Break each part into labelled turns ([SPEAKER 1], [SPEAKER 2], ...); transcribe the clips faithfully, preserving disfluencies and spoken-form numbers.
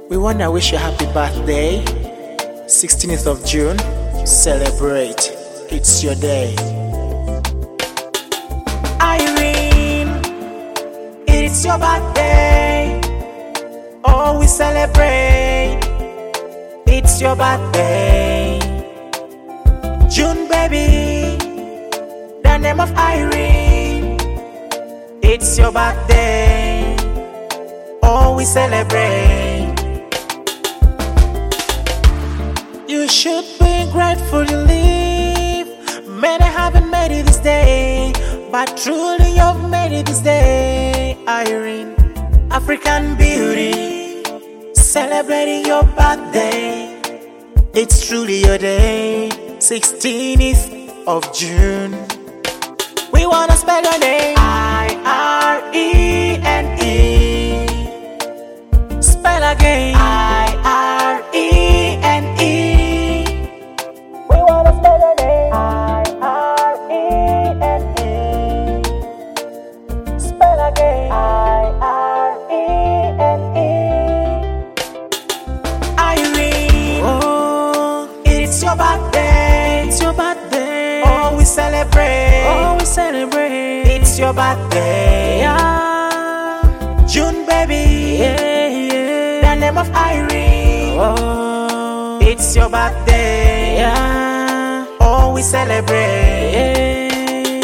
[SPEAKER 1] We wanna wish you a happy birthday, sixteenth of June. Celebrate, it's your day. Irene, it's your birthday. Oh, we celebrate, it's your birthday. June, baby, the name of Irene. It's your birthday. Oh, we celebrate. You should be grateful you live. Many haven't made it this day, but truly you've made it this day. Irene, African beauty, celebrating your birthday. It's truly your day, sixteenth of June. We wanna spell your name, I R E N E. Spell again, I R E N E. We wanna spell your name, I R E N E. Spell again, I R E N E. Irene, oh, it's your birthday, it's your birthday. Oh, we celebrate, oh, we celebrate. It's your birthday, yeah. June, baby, yeah, yeah. The name of Irene, oh, it's your birthday, yeah. Oh, we celebrate, yeah.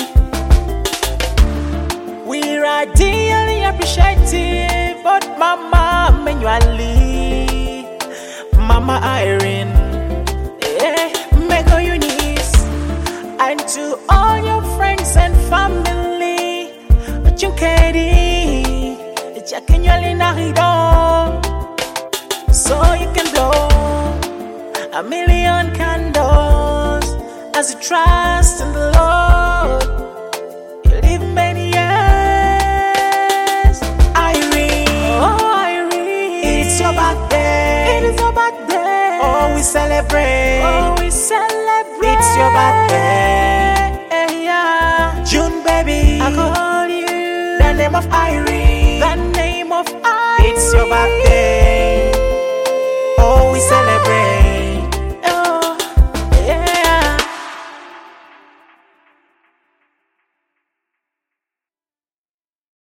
[SPEAKER 1] We're ideally appreciative, but Mama manually, Mama Irene, yeah. Make all your needs, and to all your friends and family, but you can't eat, checking your linarido, so you can blow a million candles as you trust in the Lord. You live many years, Irene. Oh, Irene, it's your birthday. It is your birthday. Oh, we celebrate. Oh, we celebrate. It's your birthday. Yeah. June, baby, I call you the name of Irene.